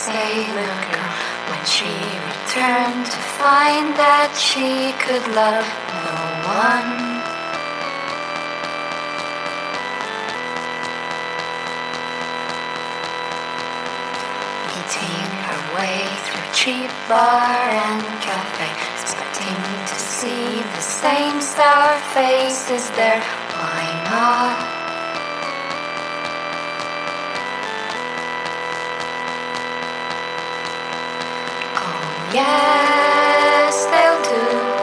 sailor girl when she returned to find that she could love no one. Eating her way through cheap bar and cafe, expecting to see the same sour faces there. Why not? Yes, they'll do.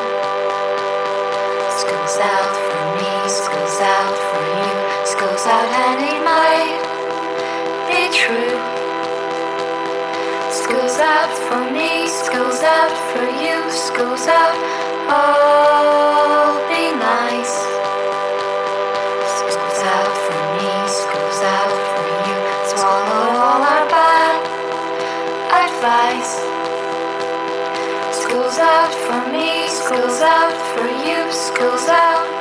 School's out for me, school's out for you, school's out and it might be true. School's out for me, school's out for you, school's out, oh, be nice. School's out for me, school's out for you, swallow all our bad advice. School's out for me, school's out for you, school's out.